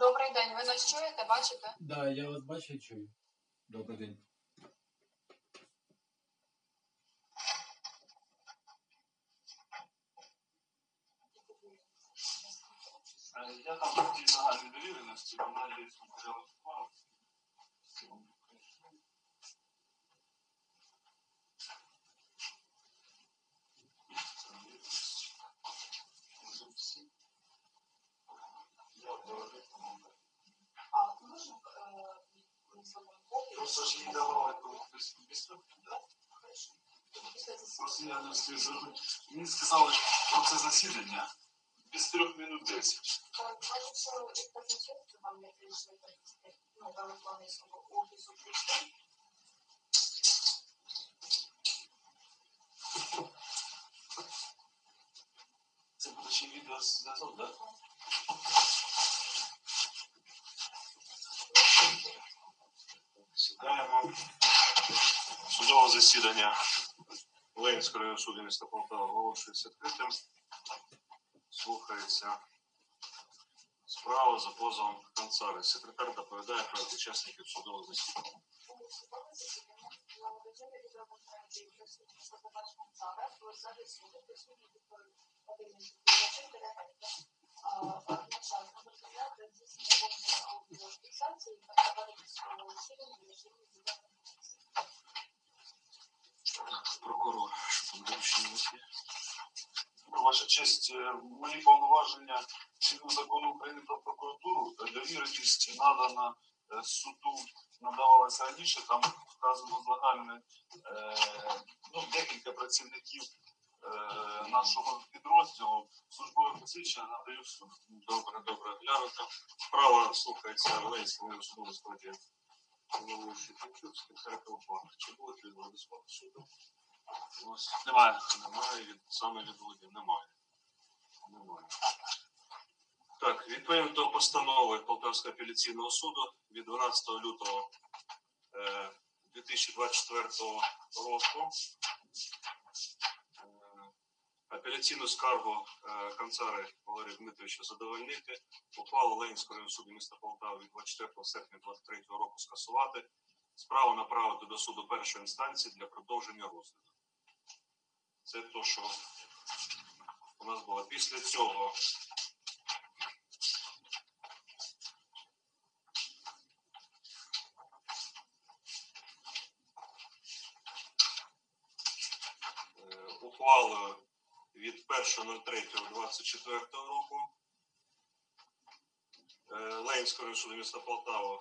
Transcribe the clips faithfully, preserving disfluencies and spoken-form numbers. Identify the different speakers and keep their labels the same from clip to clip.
Speaker 1: Добрий день. Ви нас чуєте, бачите?
Speaker 2: Так, да, я вас бачу і чую. Добрий день.
Speaker 3: Я там тоді загальної довіреності, вона десь матеріали справи.
Speaker 1: А можна
Speaker 3: Просто ж їй давали колись безпеки, так? Просто я не встиг зробити. Мені сказали про це засідання без трьох минут десять. Це буде ще відеозв'язок, так? Сідаємо. Судове засідання Ленінського районного суду міста Полтава оголошується відкритим. Слухається справа за позовом Канцари. Секретар доповідає про учасників судового засідання. Прокурор, що там доручення є? Ваша честь, мої повноваження згідно закону України про прокуратуру, довіреність надана суду надавалася раніше, там вказано загальне, е, ну, декілька працівників е, нашого підрозділу. Службове посвідчення надаю суд. Добре, добре. Глянуто. Справа слухається Ленінського судового складі. Чи будуть відводи складу суду? Немає. Немає. Від, саме відводів немає. Немає. Так, відповідно до постанови Полтавського апеляційного суду від дванадцятого лютого дві тисячі двадцять четвертого року е, апеляційну скаргу е, Канцари Валерія Дмитровича задовольнити, ухвалу Ленінського районного суду міста Полтави від двадцять четвертого серпня двадцять третього року скасувати, справу направити до суду першої інстанції для продовження розгляду. Це те, що у нас було. Після цього ухвалою від першого третього двадцять четвертого року Ленінського районного суду міста Полтава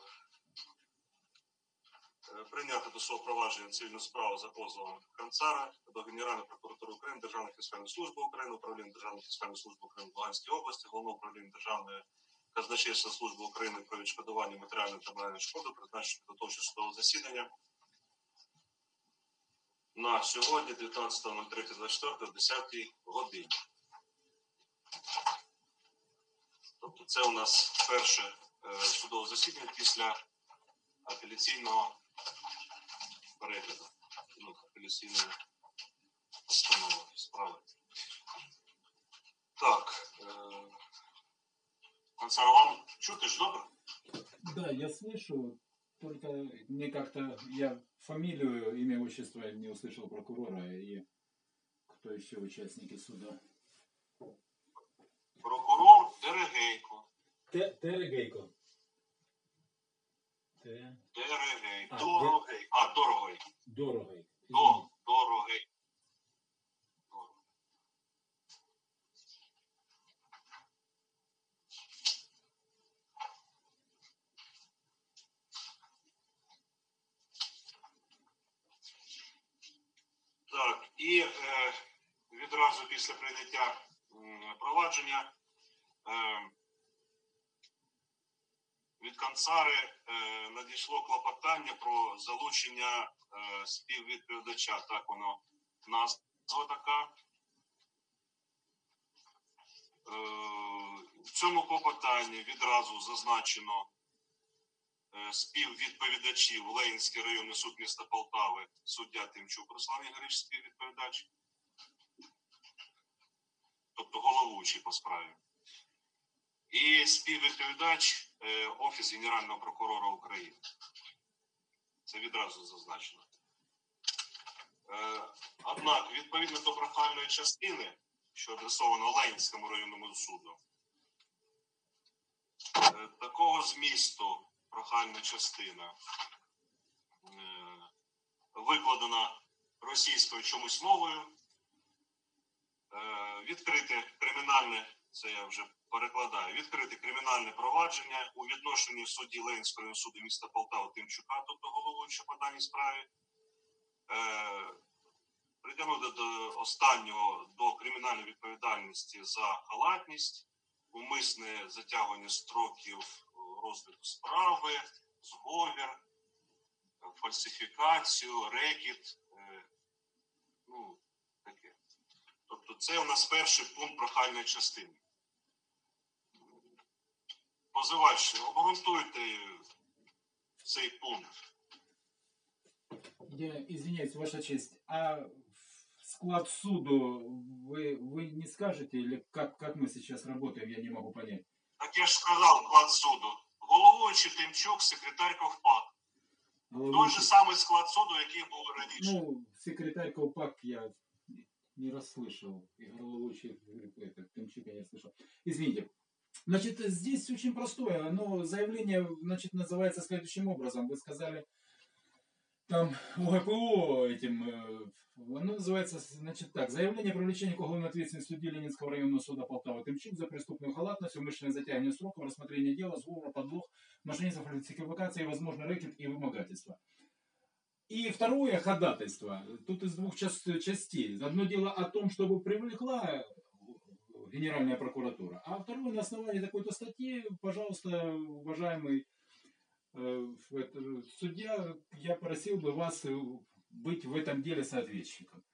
Speaker 3: прийняти до свого провадження цивільну справу за позовом Канцара до Генеральної прокуратури України, Державної фіскальної служби України, Управління Державної фіскальної служби України в Луганській області, Головного управління Державної казначейської служби України про відшкодування матеріальної та моральної шкоди, призначити підготовче судове засідання на сьогодні, дев'ятнадцятого третього двадцять четвертого, о десятій годині. Тобто це у нас перше е, судове засідання після апеляційного перегляду, ну, апеляційної постанови справи. Так, е, Канцар, вам чути ж добре?
Speaker 2: Да, я слышу, только мне как-то, я фамилию, имя, отчество не услышал прокурора и кто еще участники суда.
Speaker 3: Прокурор Дерегейко.
Speaker 2: Терегейко.
Speaker 3: Дерегей.
Speaker 2: А,
Speaker 3: Дорогей. А, Дорогой.
Speaker 2: Дорогой.
Speaker 3: До, Дорогей. Так, і е, відразу після прийняття м, провадження е, від Канцари е, надійшло клопотання про залучення е, співвідповідача, так воно назва така. Е, в цьому клопотанні відразу зазначено е, співвідповідачів Ленінський районний суд міста Полтави, суддя Тимчук Руслан Ігорович, співвідповідач, тобто головуючий по справі. і співвідповідач е, Офіс Генерального прокурора України. Це відразу зазначено. Е, однак, відповідно до прохальної частини, що адресовано Ленінському районному суду, е, такого змісту прохальна частина е, викладена російською чомусь мовою, е, відкрите кримінальне, це я вже перекладаю, відкрите кримінальне провадження у відношенні судді Ленінського районного суду міста Полтава Тимчука, тобто головуючого по даній справі, е, притягнути до останнього до кримінальної відповідальності за халатність, умисне затягування строків розгляду справи, зговір, фальсифікацію, рекет, е, ну, таке. Тобто це у нас перший пункт прохальної частини. Позивач, обґрунтуйте цей пункт.
Speaker 2: Я извиняюсь, Ваша честь, а склад суду вы, вы не скажете, или как, как мы сейчас работаем, я не могу понять.
Speaker 3: Так я ж сказав, склад суду. Головуючий Тимчук, секретар Ковпак. Той же
Speaker 2: Головуючий-
Speaker 3: самий склад суду, який був раніше.
Speaker 2: Ну, секретарь Колпак я не расслышал. И головующий это, Тымчук я не слышал. Извините. Значит, здесь очень простое. Но заявление, значит, называется следующим образом. Вы сказали, там ОГПО этим, э, оно называется, значит, так. Заявление о привлечении к уголовной ответственности судьи Ленинского районного суда Полтава Тымчук за преступную халатность, умышленное затягивание сроков, рассмотрение дела, сговор, подлог, мошенничество, фальсификация, возможно, рэкет и вымогательство. И второе ходатайство, тут из двух час- частей. Одно дело о том, чтобы привлекла Генеральная прокуратура, а второе на основании такой-то статьи, пожалуйста, уважаемый э, это, судья, я просил бы вас э, быть в этом деле соответчиком.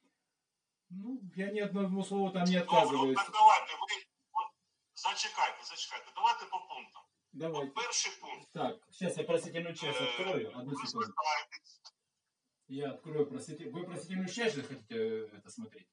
Speaker 2: Ну, я ни одного слова там не
Speaker 3: Добре, от
Speaker 2: отказываюсь.
Speaker 3: так давайте, ви, от, зачекайте, зачекайте, давайте по пунктам.
Speaker 2: Давайте.
Speaker 3: От перший пункт.
Speaker 2: Так, сейчас я просительную часть
Speaker 3: Е,
Speaker 2: открою. Одну
Speaker 3: ви
Speaker 2: секунду.
Speaker 3: звертаєтесь.
Speaker 2: Я открою проситель... Вы просительную часть же хотите э, это смотреть?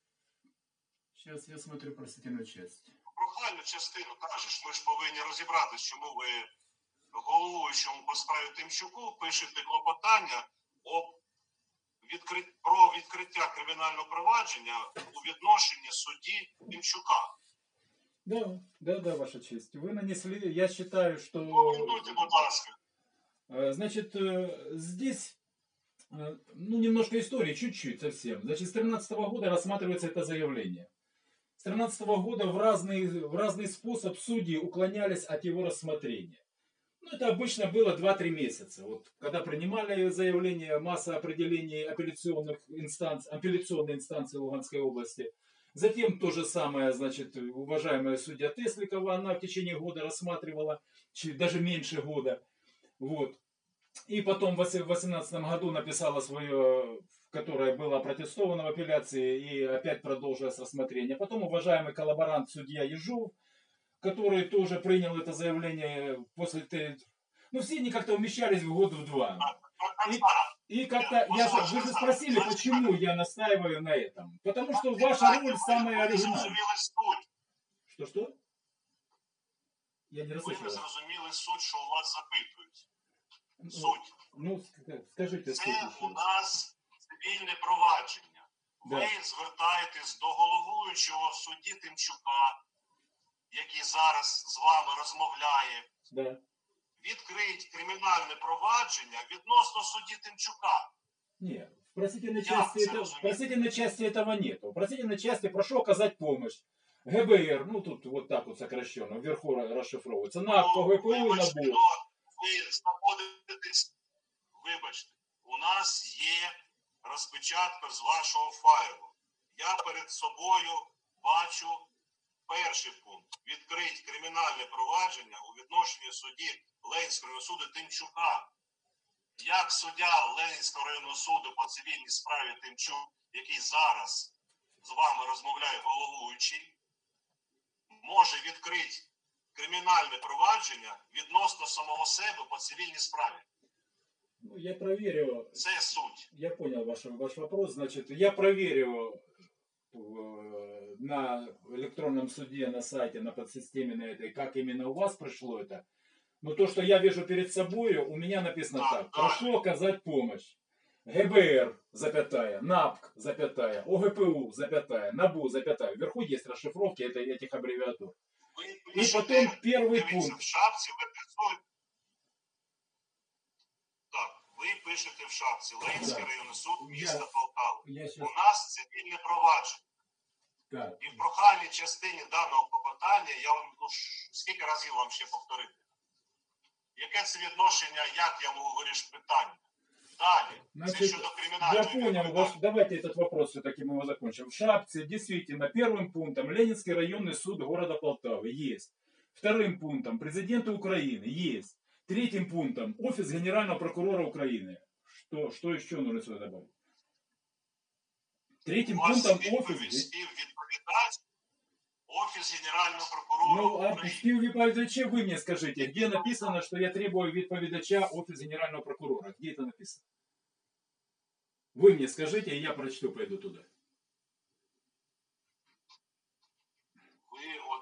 Speaker 2: Сейчас я смотрю просительную часть.
Speaker 3: Прохальну частину кажеш, ми ж повинні розібратися, чому ви головуючому по справі Тимчуку пишете клопотання об відкрит... про відкриття кримінального провадження у відношенні судді Тимчука.
Speaker 2: Да, да, да, Ваша честь. Вы нанесли, я считаю, что...
Speaker 3: Прокоментуйте, будь ласка.
Speaker 2: Э, Значит, э, здесь, э, ну, немножко истории, чуть-чуть совсем. Значит, с две тысячи тринадцатого года рассматривается это заявление. С две тысячи тринадцатого года в разный, в разный способ судьи уклонялись от его рассмотрения. Ну, это обычно было два-три месяца. Вот, когда принимали заявление, масса определений апелляционных инстанций, апелляционной инстанции Луганской области. Затем то же самое, значит, уважаемая судья Тесликова, она в течение года рассматривала, чуть- даже меньше года. Вот. И потом в две тысячи восемнадцатом году написала свое, которое было опротестовано в апелляции, и опять продолжилось рассмотрение. Потом уважаемый коллаборант судья Ежов, который тоже принял это заявление после... т- Ну, все они как-то умещались в год в два. И, и как-то, я, же- вы же спросили, почему я настаиваю на этом. Потому что ваша роль самая
Speaker 3: Ви не
Speaker 2: оригинальная.
Speaker 3: зрозуміли суть.
Speaker 2: Что-что? Я не
Speaker 3: Ви не
Speaker 2: расслышал.
Speaker 3: зрозуміли суть, що у вас запитують.
Speaker 2: Ну,
Speaker 3: Суть.
Speaker 2: ну, sk- скажите, суть
Speaker 3: Це
Speaker 2: еще
Speaker 3: у
Speaker 2: раз.
Speaker 3: нас цивільне провадження. Ви
Speaker 2: Да.
Speaker 3: звертаєтесь до головуючого судді Тимчука, який зараз з вами розмовляє.
Speaker 2: Да.
Speaker 3: Відкрить кримінальне провадження відносно судді Тимчука.
Speaker 2: Нет, в просительной
Speaker 3: Я
Speaker 2: части, это,
Speaker 3: сразу
Speaker 2: в просительной части этого нету. В просительной части прошу оказать помощь. ГБР, ну тут вот так вот сокращенно, вверху ра- расшифровывается. НАП, по ГПУ и
Speaker 3: Вибачте,
Speaker 2: НАБУ.
Speaker 3: но ви знаходитесь, вибачте, у нас є розпечатка з вашого файлу. Я перед собою бачу перший пункт. Відкрить кримінальне провадження у відношенні судді Ленінського районного суду Тимчука. Як суддя Ленінського районного суду по цивільній справі Тимчук, який зараз з вами розмовляє головуючий, може відкрити кримінальне провадження відносно самого себе по цивільній справі.
Speaker 2: Ну, я проверю.
Speaker 3: Це суть.
Speaker 2: Я понял ваш, ваш вопрос. Значит, я проверю э, на электронном суде, на сайте, на подсистеме на этой, как именно у вас пришло это. Но то, что я вижу перед собой, у меня написано
Speaker 3: Да,
Speaker 2: так.
Speaker 3: да.
Speaker 2: Прошу оказать помощь. ГБР, запятая, НАПК, запятая, ОГПУ, запятая, НАБУ, запятая. Вверху есть расшифровки это- этих аббревиатур.
Speaker 3: Ви
Speaker 2: И
Speaker 3: пишете,
Speaker 2: потом первый
Speaker 3: дивіться,
Speaker 2: пункт.
Speaker 3: в шапці ви працюєте. Так, ви пишете в шапці Ленський
Speaker 2: Так.
Speaker 3: районний суд міста
Speaker 2: Я-
Speaker 3: Полтава.
Speaker 2: Я
Speaker 3: У
Speaker 2: сейчас...
Speaker 3: нас цивільне провадження.
Speaker 2: Так.
Speaker 3: І в прохальній частині даного клопотання я вам ну, ш- скільки разів вам ще повторити? Яке це відношення, як я можу вирішити питання? Далі. Це
Speaker 2: Значит,
Speaker 3: щодо
Speaker 2: я
Speaker 3: кримінальної
Speaker 2: понял, ваш,
Speaker 3: відповідальності.
Speaker 2: давайте этот вопрос все-таки мы его закончим. В шапце действительно первым пунктом Ленинский районный суд города Полтавы есть. Вторым пунктом президента Украины есть. Третьим пунктом офис генерального прокурора Украины. Что, что еще нужно сюда добавить? Третьим
Speaker 3: У вас
Speaker 2: пунктом
Speaker 3: відповідь
Speaker 2: офис...
Speaker 3: співвідповідач Офіс Генерального прокурора
Speaker 2: Ну, а
Speaker 3: України.
Speaker 2: співвідповідача вы мне скажите, где написано, что я требую відповідача офис генерального прокурора? Где это написано? Вы мне скажите, и я прочту, пойду туда.
Speaker 3: Ви от...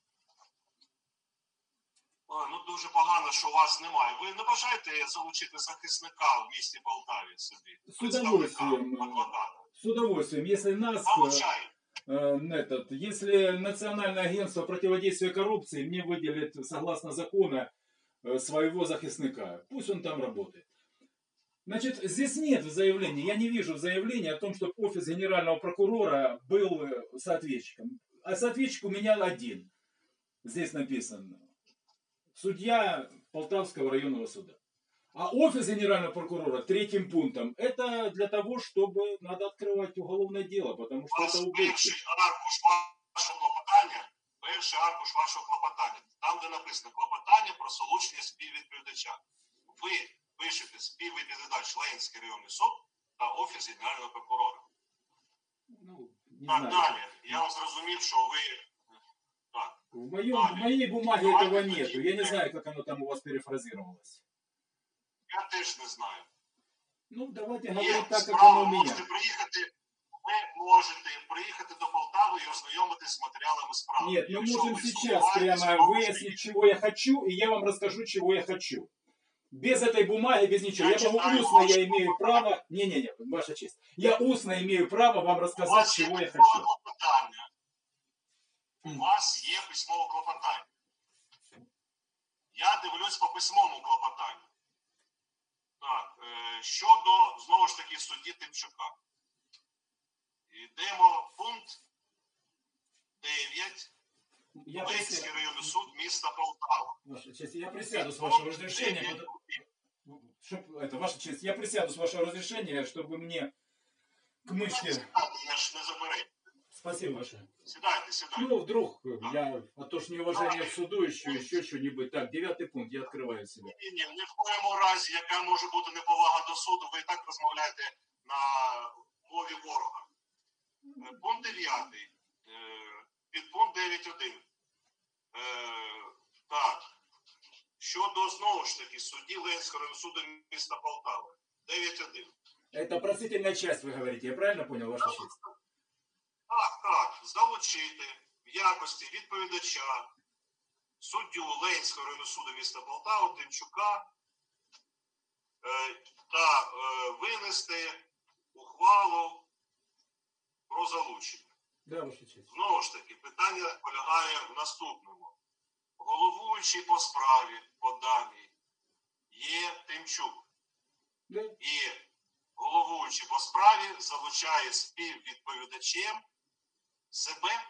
Speaker 3: Ой, ну дуже погано, що вас немає. Ви не бажаєте залучити захисника в місті Полтаві собі?
Speaker 2: С удовольствием.
Speaker 3: Представника, адвоката?
Speaker 2: С удовольствием. Если нас, э,
Speaker 3: Залучайте.
Speaker 2: э, этот, если Национальное агентство противодействия коррупции мне выделит, согласно закону, э, своего захисника, пусть он там работает. Значит, здесь нет в заявлении, я не вижу в заявлении о том, что офис генерального прокурора был э, соответчиком. А соответчик у меня один. Здесь написано. Судья Полтавского районного суда. А офис генерального прокурора третьим пунктом это для того, чтобы надо открывать уголовное дело, потому
Speaker 3: У
Speaker 2: что
Speaker 3: вас
Speaker 2: это убытки.
Speaker 3: перший аркуш вашого клопотання, перший аркуш вашого клопотання, там, де написано клопотання про залучення співвідповідача. Ви пишете співвідповідач Ленінський районний суд та Офіс Генерального прокурора.
Speaker 2: Ну, не
Speaker 3: Так,
Speaker 2: знаю.
Speaker 3: далі. Я вам зрозумів, що ви... Так.
Speaker 2: В, моем, в моей бумаге
Speaker 3: Давайте
Speaker 2: этого
Speaker 3: тоді.
Speaker 2: нету. Я не знаю, как оно там у вас перефразировалось.
Speaker 3: Я теж не знаю.
Speaker 2: Ну, давайте
Speaker 3: Є
Speaker 2: говорить так, как
Speaker 3: справа,
Speaker 2: оно у меня.
Speaker 3: можете приїхати, ви можете приїхати до Полтави і ознайомитись з матеріалами справи.
Speaker 2: Нет, мы
Speaker 3: Якщо
Speaker 2: можем
Speaker 3: ви
Speaker 2: сейчас
Speaker 3: сумніваєтесь,
Speaker 2: прямо
Speaker 3: то
Speaker 2: выяснить, чего я хочу, и я вам расскажу, чего я хочу. Без этой бумаги, без ничего.
Speaker 3: Я
Speaker 2: Я могу
Speaker 3: читаю
Speaker 2: устно,
Speaker 3: ваше
Speaker 2: я имею право... Не-не-не, ваша честь. Я устно имею право вам
Speaker 3: У
Speaker 2: рассказать,
Speaker 3: вас є
Speaker 2: чего я
Speaker 3: письмове
Speaker 2: хочу.
Speaker 3: клопотання. У
Speaker 2: Мгм.
Speaker 3: вас є письмове клопотання. Я дивлюсь по письмовому клопотанню. Так, е, щодо, знову ж таки, судді Тимчука. Йдемо пункт дев'ять.
Speaker 2: Я
Speaker 3: Ленінський
Speaker 2: присяду,
Speaker 3: районний суд міста Полтава.
Speaker 2: ваша честь, я присяду с вашего разрешения.
Speaker 3: дев'ять.
Speaker 2: потому- чтоб- это, ваша честь, я присяду с вашего разрешения, чтобы мне к мышке...
Speaker 3: Я ж не заперечую.
Speaker 2: Спасибо большое.
Speaker 3: Сідайте, сідайте.
Speaker 2: Ну, вдруг я, а то ж неуважение к суду еще, еще что-нибудь. Так, девятый пункт, я открываю себя.
Speaker 3: Ні, ні, ні в коєму разі, яка може бути неповага до суду, ви і так розмовляєте на мові ворога. Е, Пункт дев'ятий. Під пункт дев'ять один. Так. Щодо, знову ж таки, судді Ленінського районного суду міста Полтави. дев'ять один.
Speaker 2: Это просительная часть, вы говорите, я правильно понял, ваша честь?
Speaker 3: Так, так. Залучити в якості відповідача суддю Ленінського районного суду міста Полтава Тимчука е, та е, винести ухвалу про залучення.
Speaker 2: Да, ваша честь.
Speaker 3: Знову ж таки, питання полягає в наступному. Головуючий по справі по даній є Тимчук.
Speaker 2: Да.
Speaker 3: І головуючий по справі залучає співвідповідачем себе.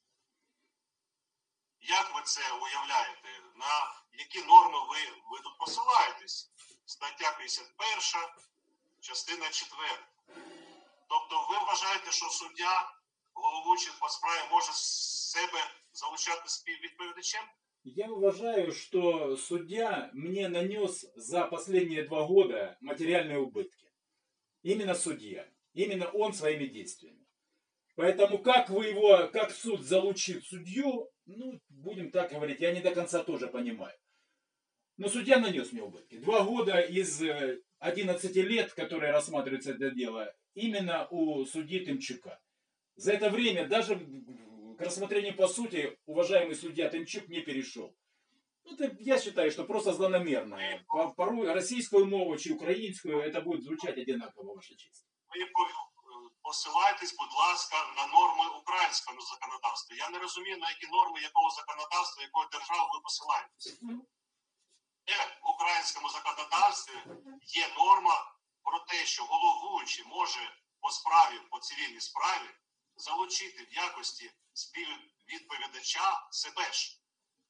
Speaker 3: Як ви це уявляєте? На які норми ви, ви тут посилаєтесь? Стаття п'ятдесят перша, частина четверта. Тобто ви вважаєте, що суддя, головуючий по справі, може себе залучати співвідповідачем?
Speaker 2: Я уважаю, что судья мне нанес за последние два года материальные убытки. Именно судья. Именно он своими действиями. Поэтому как вы его, как суд залучит судью, ну, будем так говорить, я не до конца тоже понимаю. Но судья нанес мне убытки. Два года из э, одиннадцати лет, которые рассматривается это дело, именно у судьи Тымчука. За это время даже к рассмотрению по сути уважаемый судья Тимчук не перешел. Ну, это, я считаю, что просто злонамерно. По- Порой российскую мову чи украинскую это будет звучать одинаково, ваша честь.
Speaker 3: Ви по- посилайтесь, будь ласка, на норми українського законодавства. Я не розумію, на які норми якого законодавства, якої держави ви посилаєтесь. Є в українському законодавстві є норма про те, що головуючий може по справі, по цивільній справі залучити в якості співвідповідача себе ж.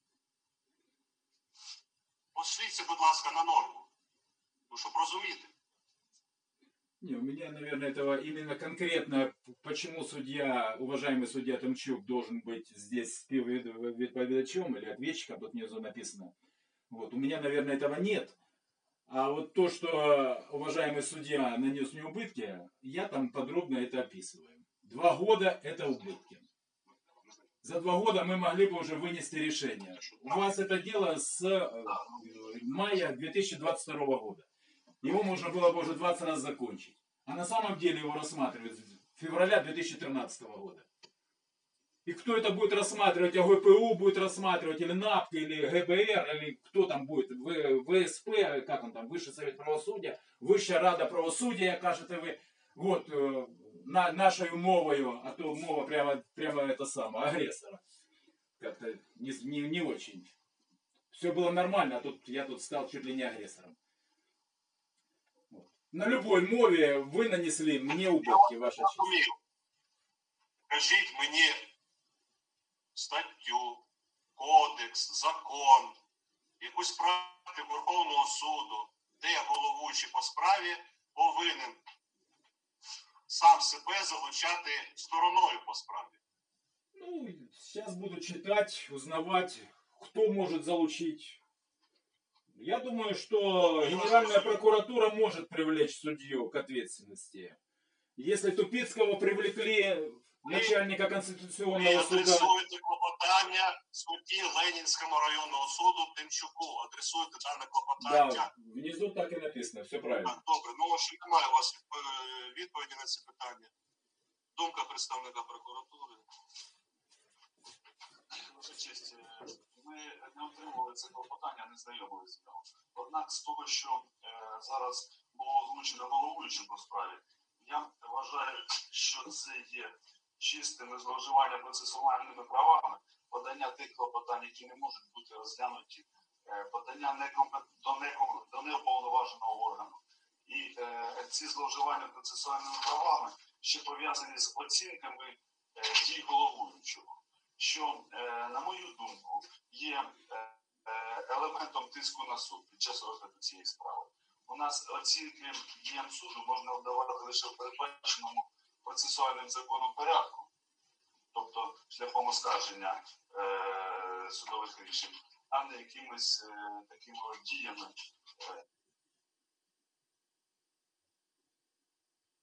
Speaker 3: Пошліться, будь ласка, на норму. Ну, щоб розуміти.
Speaker 2: Не, у меня, наверное, этого именно конкретно, почему судья, уважаемый судья Тимчук должен быть здесь співвідповідачем или ответчиком, тут внизу написано. Вот, у меня, наверное, этого нет. А вот то, что уважаемый судья нанес мне убытки, я там подробно это описываю. Два года это убытки. За два года мы могли бы уже вынести решение. У вас это дело с э, мая две тысячи двадцать второго года. Его можно было бы уже двадцать раз закончить. А на самом деле его рассматривают с февраля две тысячи тринадцатого года. И кто это будет рассматривать? А ГПУ будет рассматривать, или НАПК, или ГБР, или кто там будет? ВСП, как он там, Высший Совет Правосудия, Высшая Рада Правосудия, кажете ви. Вот, на, нашою мовою, а то мова прямо, прямо это самое, агрессора. Как-то не, не, не очень. Все было нормально, а тут я тут стал чуть ли не агрессором. Вот. На любой мове вы нанесли мне убытки, ваша честь.
Speaker 3: Скажіть мені статтю, кодекс, закон, якусь практику Верховного суду, де головуючий по справі повинен сам себе залучати стороною по справі.
Speaker 2: Ну, сейчас буду читать, узнавать, кто может залучить. Я думаю, что Генеральная прокуратура может привлечь судью к ответственности. Если Тупицкого привлекли, начальника Конституционного
Speaker 3: Ви
Speaker 2: суда...
Speaker 3: адресуєте клопотання судді Ленінському районного суду Тимчуку. Адресуєте дане клопотання.
Speaker 2: Да, внизу так и написано, все правильно.
Speaker 3: Так, добре, ну що немає у вас е, відповіді на ці питання. Думка представника прокуратури. Ваша честь, е, ми не отримували це клопотання, не знайомилися з нього. Однак з того, що е, зараз було озвучено головуючим по справі, я вважаю, що це є чистими зловживанням процесуальними правами, подання тих клопотань, які не можуть бути розглянуті, е, подання некомпет... до, неком... до неуповноваженого органу. І е, ці зловживання процесуальними правами ще пов'язані з оцінками е, дій головуючого, що, е, на мою думку, є е, елементом тиску на суд під час розгляду цієї справи. У нас оцінки діям суду можна вдавати лише в передбаченому процесуальним законом порядку, тобто шляхом оскарження е, судових рішень, а не якимись е, такими діями, е,